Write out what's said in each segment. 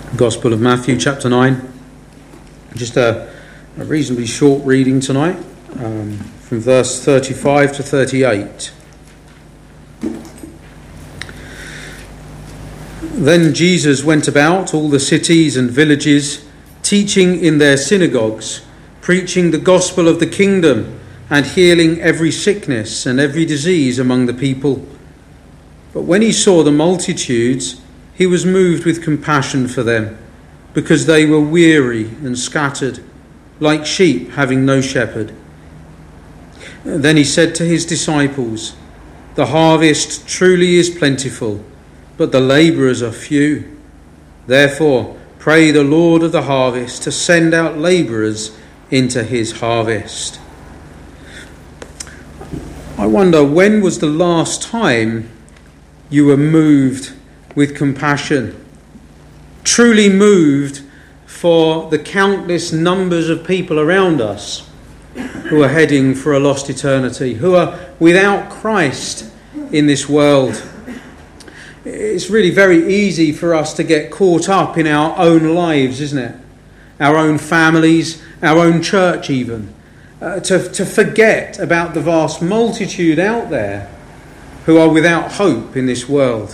Gospel of Matthew, chapter 9. Just a reasonably short reading tonight, from verse 35 to 38. Then Jesus went about all the cities and villages, teaching in their synagogues, preaching the gospel of the kingdom, and healing every sickness and every disease among the people. But when he saw the multitudes, he was moved with compassion for them, because they were weary and scattered, like sheep having no shepherd. Then he said to his disciples, "The harvest truly is plentiful, but the labourers are few. Therefore, pray the Lord of the harvest to send out labourers into his harvest." I wonder, when was the last time you were moved with compassion, truly moved for the countless numbers of people around us who are heading for a lost eternity, who are without Christ in this world? It's really very easy for us to get caught up in our own lives, isn't it? Our own families, our own church even. To forget about the vast multitude out there who are without hope in this world.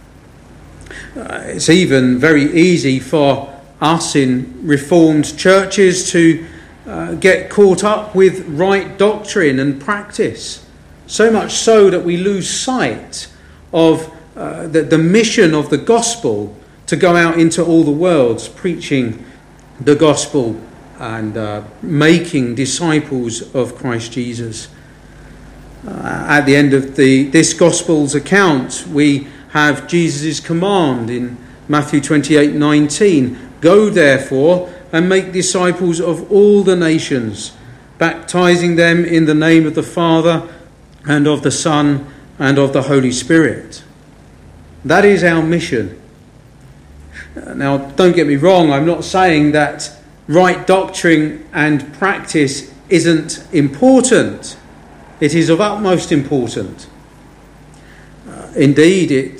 It's even very easy for us in Reformed churches to get caught up with right doctrine and practice, so much so that we lose sight of the mission of the gospel to go out into all the worlds, preaching the gospel and making disciples of Christ Jesus. At the end of this gospel's account, we have Jesus' command in Matthew 28:19. "Go therefore and make disciples of all the nations, baptizing them in the name of the Father and of the Son and of the Holy Spirit." That is our mission. Now, don't get me wrong, I'm not saying that right doctrine and practice isn't important. It is of utmost importance. Indeed, it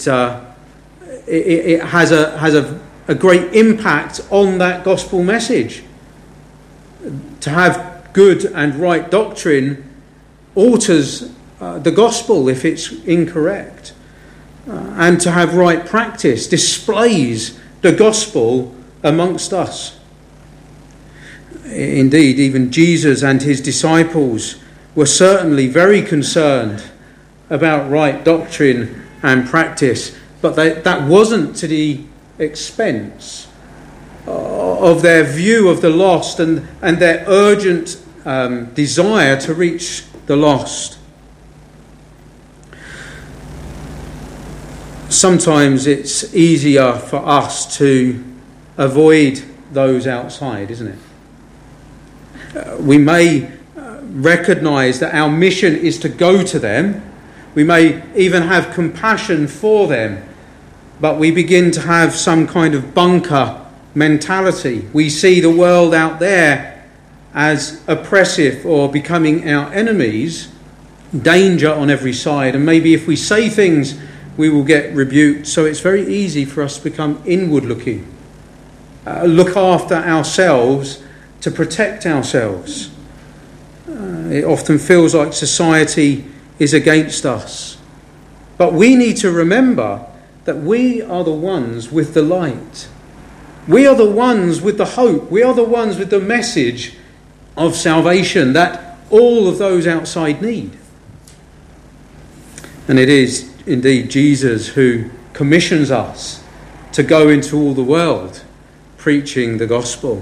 has a great impact on that gospel message. To have good and right doctrine alters the gospel if it's incorrect. And to have right practice displays the gospel amongst us. Indeed, even Jesus and his disciples were certainly very concerned about right doctrine and practice, but that wasn't to the expense of their view of the lost and their urgent desire to reach the lost. Sometimes it's easier for us to avoid those outside, isn't it? We may recognise that our mission is to go to them. We may even have compassion for them, but we begin to have some kind of bunker mentality. We see the world out there as oppressive or becoming our enemies, danger on every side, and maybe if we say things we will get rebuked. So it's very easy for us to become inward looking, look after ourselves to protect ourselves. It often feels like society is against us. But we need to remember that we are the ones with the light. We are the ones with the hope. We are the ones with the message of salvation that all of those outside need. And it is indeed Jesus who commissions us to go into all the world preaching the gospel.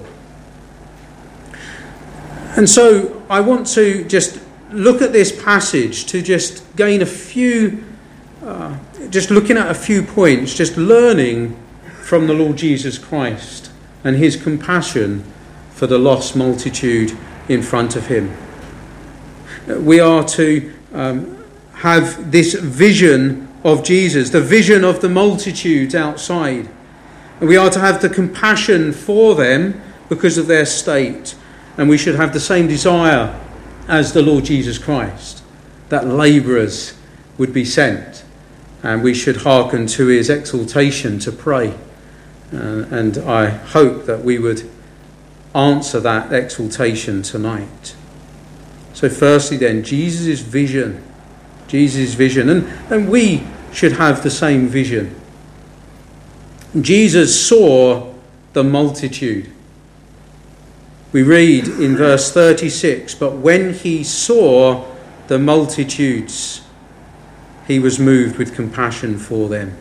And so I want to just look at this passage to just gain a few, just looking at a few points, just learning from the Lord Jesus Christ and his compassion for the lost multitude in front of him. We are to have this vision of Jesus, the vision of the multitudes outside. And we are to have the compassion for them because of their state. And we should have the same desire as the Lord Jesus Christ, that labourers would be sent. And we should hearken to his exhortation to pray And I hope that we would answer that exhortation tonight. So firstly then, Jesus' vision. And we should have the same vision. Jesus saw the multitude. We read in verse 36, but when he saw the multitudes, he was moved with compassion for them.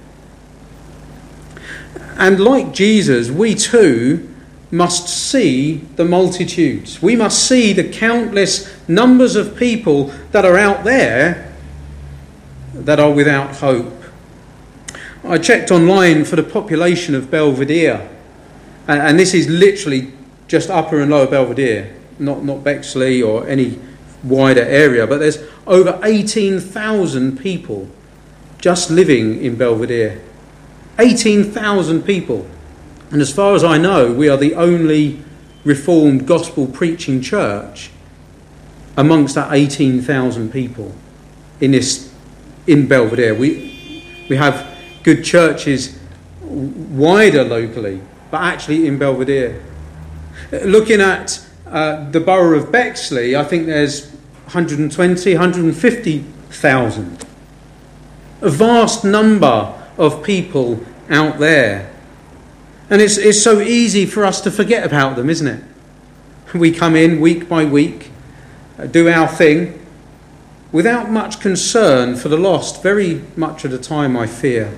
And like Jesus, we too must see the multitudes. We must see the countless numbers of people that are out there that are without hope. I checked online for the population of Belvedere, and this is literally just Upper and Lower Belvedere, not Bexley or any wider area, but there's over 18,000 people just living in Belvedere. 18,000 people. And as far as I know, we are the only Reformed gospel preaching church amongst that 18,000 people in Belvedere. We have good churches wider locally, but actually in Belvedere. Looking at the borough of Bexley, I think there's 120, 150,000. A vast number of people out there. And it's so easy for us to forget about them, isn't it? We come in week by week, do our thing, without much concern for the lost, very much of the time, I fear.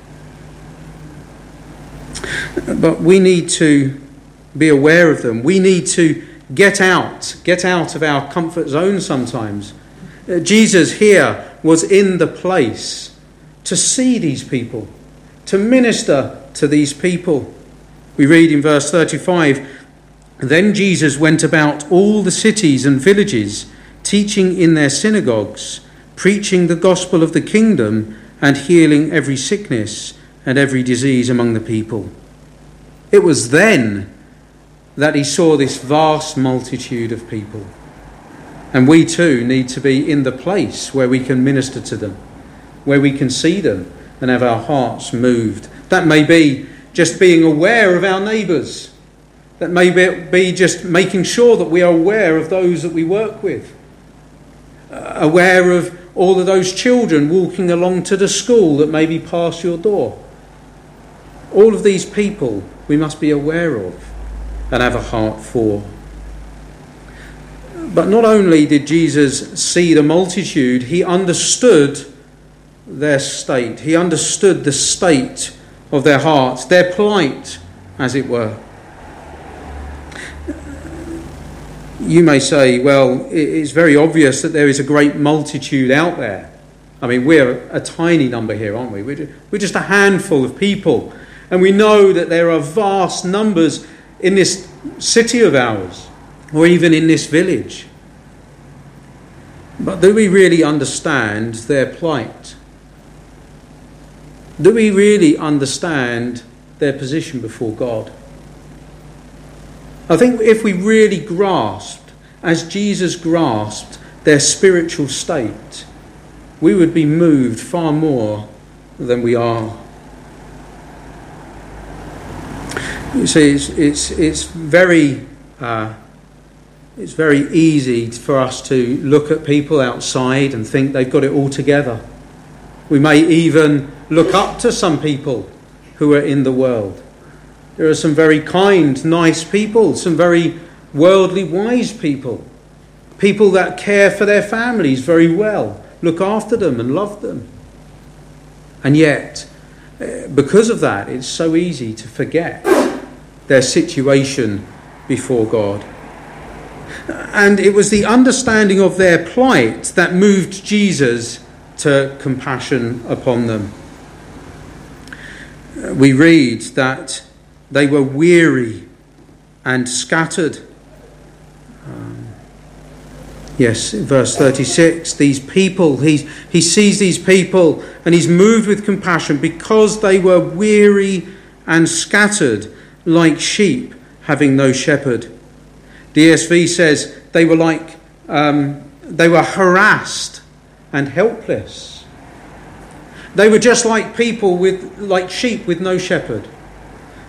But we need to be aware of them. We need to get out of our comfort zone sometimes. Jesus here was in the place to see these people, to minister to these people. We read in verse 35, then Jesus went about all the cities and villages, teaching in their synagogues, preaching the gospel of the kingdom, and healing every sickness and every disease among the people. It was then that he saw this vast multitude of people. And we too need to be in the place where we can minister to them, where we can see them and have our hearts moved. That may be just being aware of our neighbours. That may be just making sure that we are aware of those that we work with. Aware of all of those children walking along to the school that may be past your door. All of these people we must be aware of and have a heart for. But not only did Jesus see the multitude, he understood their state. He understood the state of their hearts, their plight, as it were. You may say, well, it's very obvious that there is a great multitude out there. I mean, we're a tiny number here, aren't we? We're just a handful of people. And we know that there are vast numbers in this city of ours, or even in this village. But do we really understand their plight? Do we really understand their position before God? I think if we really grasped, as Jesus grasped, their spiritual state, we would be moved far more than we are. You see, it's very easy for us to look at people outside and think they've got it all together. We may even look up to some people who are in the world. There are some very kind, nice people, some very worldly wise people, people that care for their families very well, look after them and love them. And yet, because of that, it's so easy to forget their situation before God. And it was the understanding of their plight that moved Jesus to compassion upon them. We read that they were weary and scattered. Yes, verse 36, these people, he sees these people and he's moved with compassion because they were weary and scattered like sheep having no shepherd. The ESV says they were harassed and helpless. They were just like sheep with no shepherd.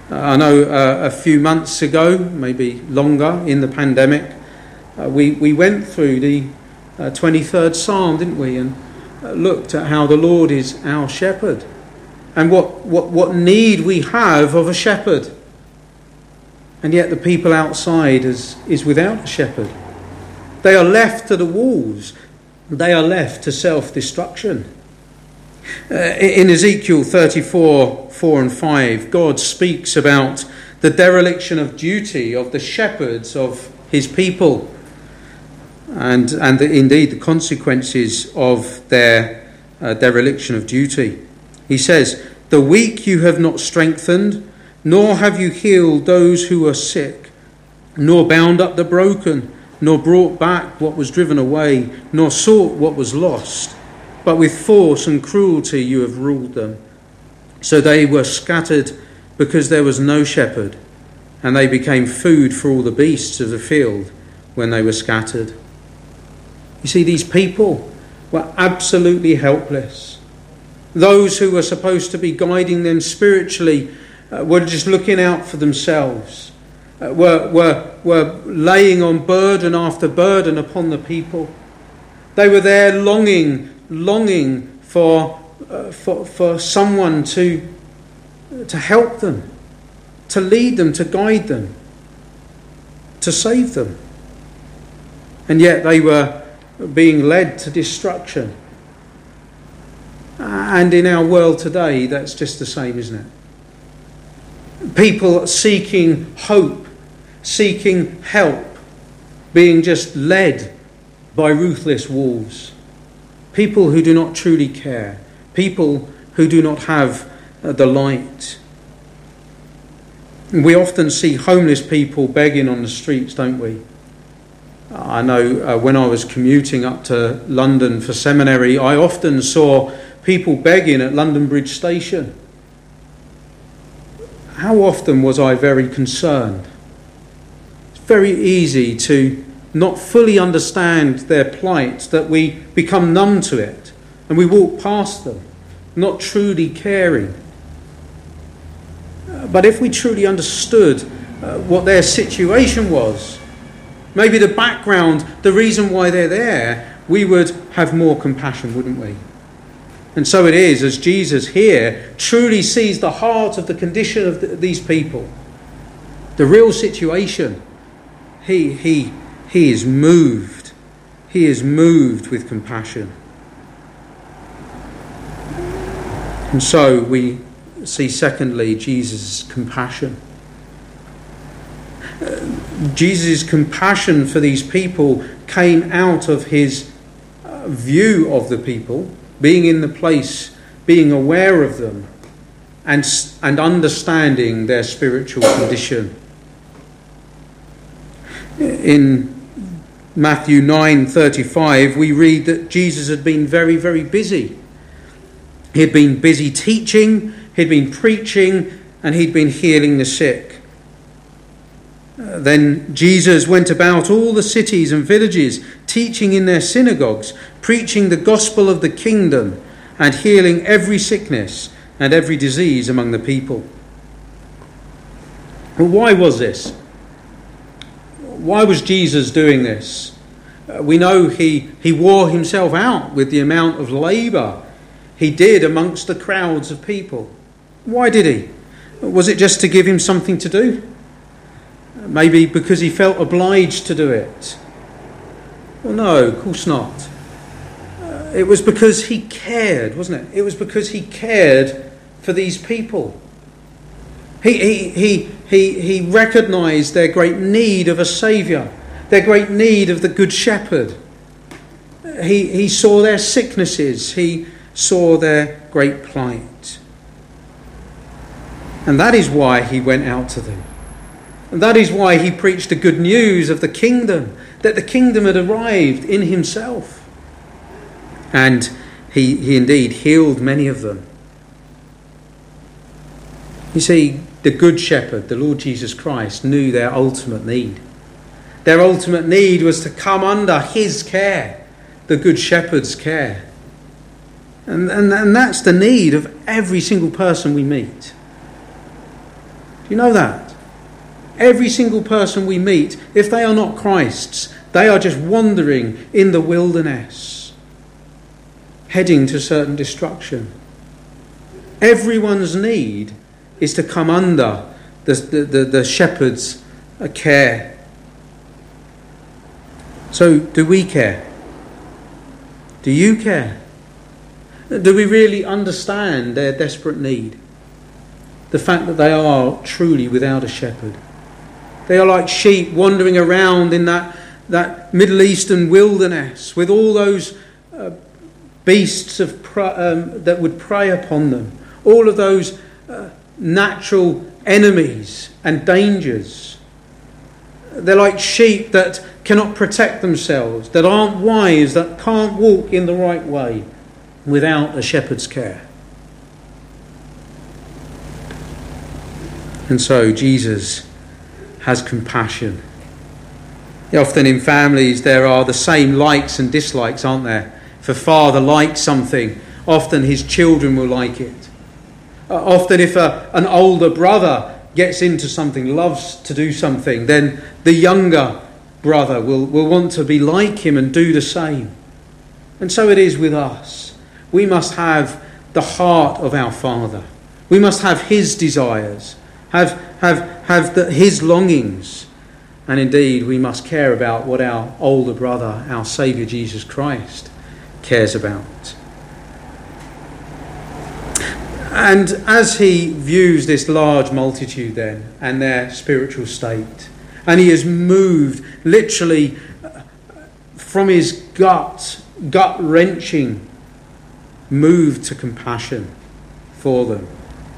I know a few months ago, maybe longer, in the pandemic, we went through the 23rd Psalm, didn't we, and looked at how the Lord is our shepherd and what need we have of a shepherd. And yet the people outside is without a shepherd. They are left to the wolves. They are left to self-destruction. In Ezekiel 34, 4 and 5, God speaks about the dereliction of duty of the shepherds of his people and indeed the consequences of their dereliction of duty. He says, "The weak you have not strengthened, nor have you healed those who are sick, nor bound up the broken, nor brought back what was driven away, nor sought what was lost. But with force and cruelty you have ruled them. So they were scattered because there was no shepherd, and they became food for all the beasts of the field when they were scattered." You see, these people were absolutely helpless. Those who were supposed to be guiding them spiritually were just looking out for themselves, were laying on burden after burden upon the people. They were there longing for someone to help them, to lead them, to guide them, to save them. And yet they were being led to destruction. And in our world today, that's just the same, isn't it? People seeking hope, seeking help, being just led by ruthless wolves. People who do not truly care. People who do not have the light. We often see homeless people begging on the streets, don't we? I know when I was commuting up to London for seminary, I often saw people begging at London Bridge Station. How often was I very concerned? It's very easy to not fully understand their plight, that we become numb to it and we walk past them, not truly caring. But if we truly understood what their situation was, maybe the background, the reason why they're there, we would have more compassion, wouldn't we? And so it is, as Jesus here truly sees the heart of the condition of these people, the real situation, he is moved. He is moved with compassion. And so we see, secondly, Jesus' compassion. Jesus' compassion for these people came out of his view of the people, being in the place, being aware of them, and understanding their spiritual condition. In Matthew 9:35, we read that Jesus had been very, very busy. He had been busy teaching, he'd been preaching, and he'd been healing the sick. Then Jesus went about all the cities and villages, teaching in their synagogues, preaching the gospel of the kingdom, and healing every sickness and every disease among the people. Well, why was this? Why was Jesus doing this? We know he wore himself out with the amount of labour he did amongst the crowds of people. Why did he? Was it just to give him something to do? Maybe because he felt obliged to do it? Well, no, of course not. It was because he cared, wasn't it? It was because he cared for these people. He recognised their great need of a saviour, their great need of the Good Shepherd. He saw their sicknesses. He saw their great plight. And that is why he went out to them. And that is why he preached the good news of the kingdom, that the kingdom had arrived in himself. And he indeed healed many of them. You see, the Good Shepherd, the Lord Jesus Christ, knew their ultimate need. Their ultimate need was to come under his care, the Good Shepherd's care. And that's the need of every single person we meet. Do you know that? Every single person we meet, if they are not Christ's, they are just wandering in the wilderness, heading to certain destruction. Everyone's need is to come under the shepherd's care. So, do we care? Do you care? Do we really understand their desperate need? The fact that they are truly without a shepherd. They are like sheep wandering around in that Middle Eastern wilderness with all those beasts that would prey upon them. All of those natural enemies and dangers. They're like sheep that cannot protect themselves, that aren't wise, that can't walk in the right way without a shepherd's care. And so Jesus has compassion. Often in families there are the same likes and dislikes, aren't there? If a father likes something, often his children will like it. Often if an older brother gets into something, loves to do something, then the younger brother will want to be like him and do the same. And so it is with us. We must have the heart of our Father. We must have his desires, have his longings. And indeed, we must care about what our older brother, our Saviour Jesus Christ, cares about. And as he views this large multitude then and their spiritual state, and he is moved literally from his gut-wrenching, moved to compassion for them.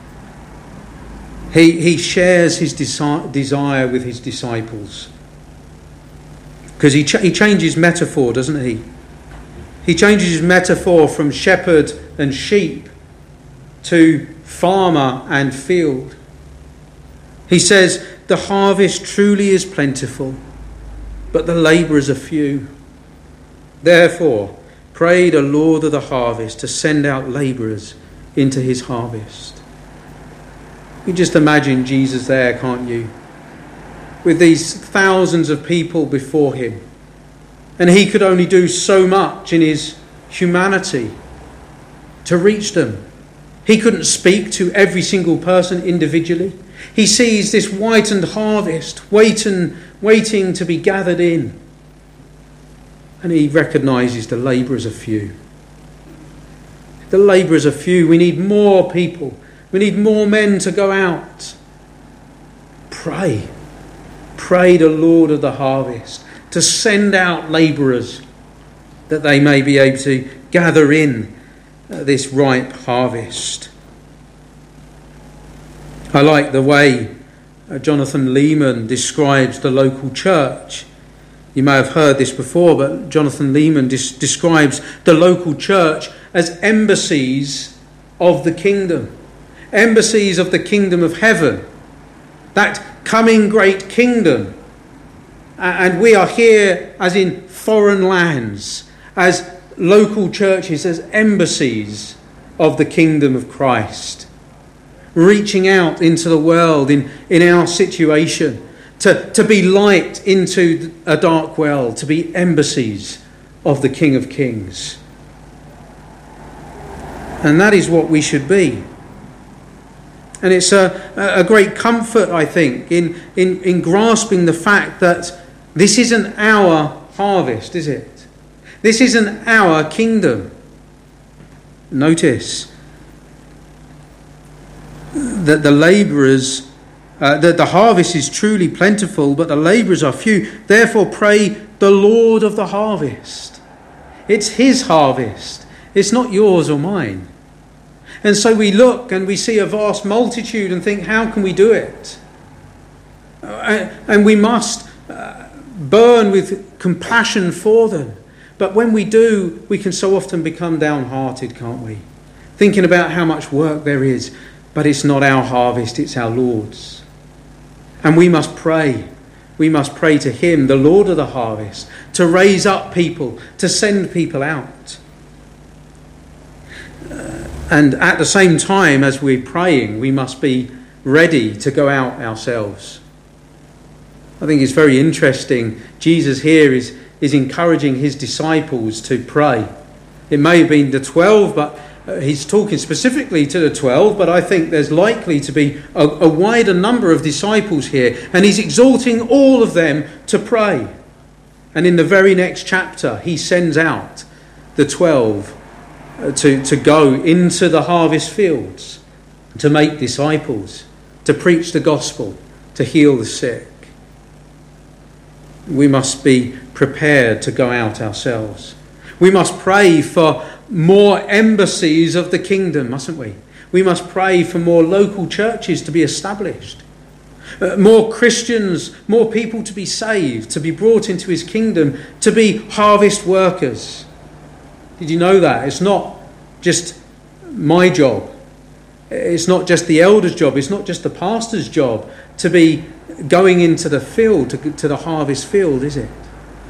He shares his desire with his disciples. Because he changes metaphor, doesn't he? He changes his metaphor from shepherd and sheep to farmer and field. He says, the harvest truly is plentiful, but the labourers are few. Therefore, pray the Lord of the harvest to send out labourers into his harvest. You just imagine Jesus there, can't you? With these thousands of people before him. And he could only do so much in his humanity to reach them. He couldn't speak to every single person individually. He sees this whitened harvest waiting to be gathered in. And he recognises the labourers are few. The labourers are few. We need more people. We need more men to go out. Pray. Pray the Lord of the harvest to send out labourers that they may be able to gather in this ripe harvest. I like the way Jonathan Leeman describes the local church. You may have heard this before, but Jonathan Leeman describes the local church as embassies of the kingdom. Embassies of the kingdom of heaven. That coming great kingdom. And we are here as in foreign lands, as local churches, as embassies of the kingdom of Christ. Reaching out into the world in our situation. To be light into a dark world. To be embassies of the King of Kings. And that is what we should be. And it's a great comfort, I think, in grasping the fact that this isn't our harvest, is it? This isn't our kingdom. Notice that the labourers, that the harvest is truly plentiful, but the labourers are few. Therefore pray the Lord of the harvest. It's his harvest. It's not yours or mine. And so we look and we see a vast multitude and think, how can we do it? And we must burn with compassion for them. But when we do, we can so often become downhearted, can't we? Thinking about how much work there is, but it's not our harvest, it's our Lord's. And we must pray. We must pray to him, the Lord of the harvest, to raise up people, to send people out. And at the same time as we're praying, we must be ready to go out ourselves. I think it's very interesting. Jesus here is encouraging his disciples to pray. It may have been the 12, but he's talking specifically to the 12, but I think there's likely to be a wider number of disciples here, and he's exhorting all of them to pray. And in the very next chapter, he sends out the 12 to go into the harvest fields, to make disciples, to preach the gospel, to heal the sick. We must be prepared to go out ourselves. We must pray for more embassies of the kingdom, mustn't we? We must pray for more local churches to be established. More Christians, more people to be saved, to be brought into his kingdom, to be harvest workers. Did you know that? It's not just my job. It's not just the elder's job. It's not just the pastor's job to be going into the field, to the harvest field, is it?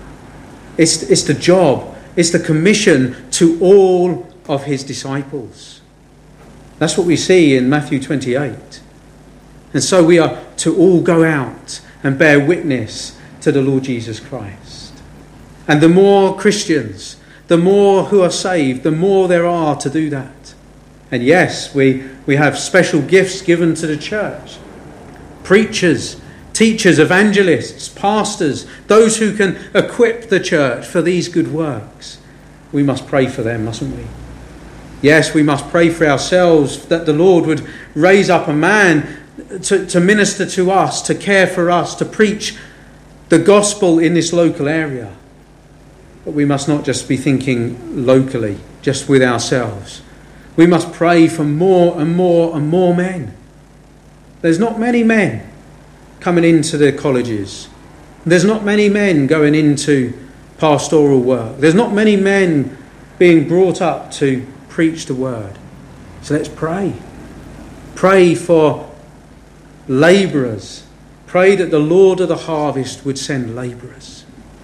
It's the job. It's the commission to all of his disciples. That's what we see in Matthew 28. And so we are to all go out and bear witness to the Lord Jesus Christ. And the more Christians, the more who are saved, the more there are to do that. And yes, we have special gifts given to the church. Preachers, teachers, evangelists, pastors, those who can equip the church for these good works. We must pray for them, mustn't we? Yes, we must pray for ourselves that the Lord would raise up a man to minister to us, to care for us, to preach the gospel in this local area. But we must not just be thinking locally, just with ourselves. We must pray for more and more and more men. There's not many men coming into the colleges. There's not many men going into pastoral work. There's not many men being brought up to preach the word. So let's pray. Pray for labourers. Pray that the Lord of the harvest would send labourers.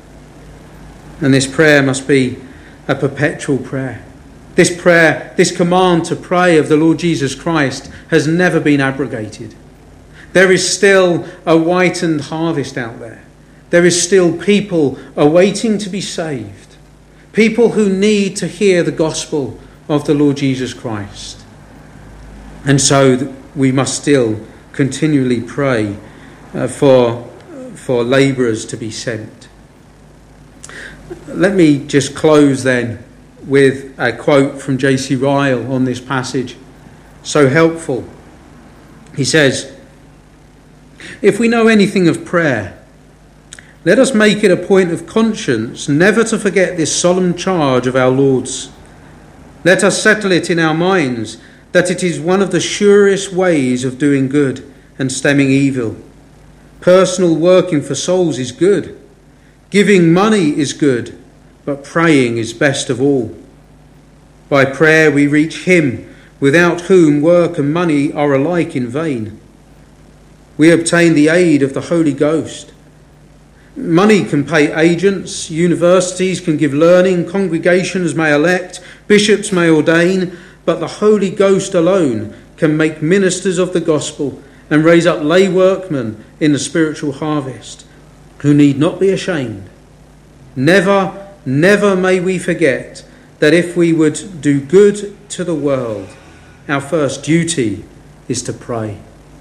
And this prayer must be a perpetual prayer. This prayer, this command to pray of the Lord Jesus Christ has never been abrogated. There is still a whitened harvest out there. There is still people awaiting to be saved. People who need to hear the gospel of the Lord Jesus Christ. And so we must still continually pray for labourers to be sent. Let me just close then with a quote from J.C. Ryle on this passage. So helpful. He says, "If we know anything of prayer, let us make it a point of conscience never to forget this solemn charge of our Lord's. Let us settle it in our minds that it is one of the surest ways of doing good and stemming evil. Personal working for souls is good. Giving money is good, but praying is best of all. By prayer we reach him without whom work and money are alike in vain. We obtain the aid of the Holy Ghost. Money can pay agents, universities can give learning, congregations may elect, bishops may ordain, but the Holy Ghost alone can make ministers of the gospel and raise up lay workmen in the spiritual harvest, who need not be ashamed. Never, never may we forget that if we would do good to the world, our first duty is to pray."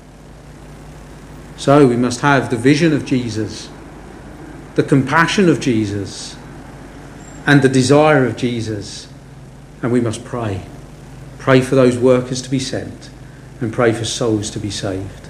So we must have the vision of Jesus, the compassion of Jesus, and the desire of Jesus. And we must pray. Pray for those workers to be sent, and pray for souls to be saved.